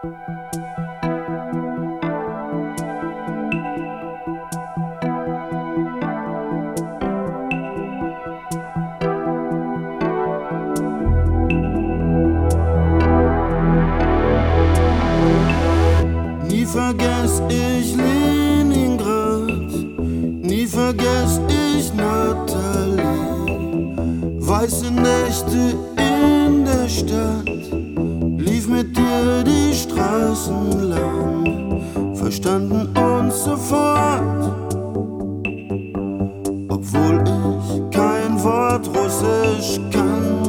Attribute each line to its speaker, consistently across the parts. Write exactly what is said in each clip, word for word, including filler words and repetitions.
Speaker 1: Nie vergess ich Leningrad, nie vergess ich Natalie. Weiße Nächte in der Stadt, lief mit dir die Straßen lang, verstanden uns sofort, obwohl ich kein Wort Russisch kann.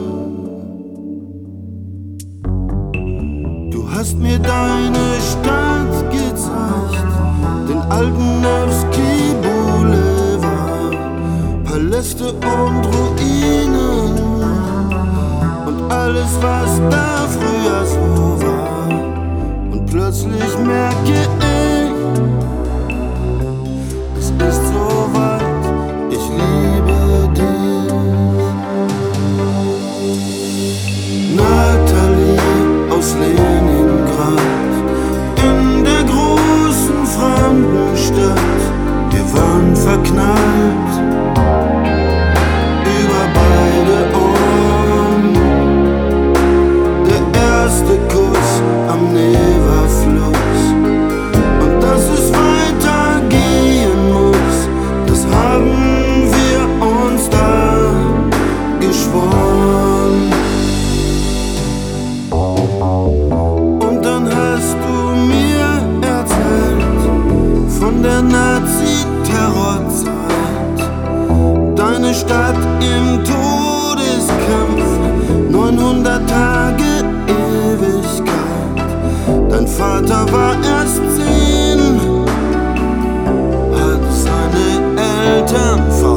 Speaker 1: Du hast mir deine Stadt gezeigt, den alten Nevsky Boulevard, Paläste und Ruinen und alles, was da früher so war. Und plötzlich merke ich, es ist so weit, ich liebe dich. Natalie aus Leningrad, in der großen fremden Stadt, wir waren verknallt über beide Ohren. Der erste Kuss am Neverfluss und dass es weitergehen muss, das haben wir uns da geschworen. Und dann hast du mir erzählt von der Nazi-Terrorzeit, deine Stadt im Todeskampf, neunhundert Tage Ewigkeit. Dein Vater war erst zehn, hat seine Eltern verloren.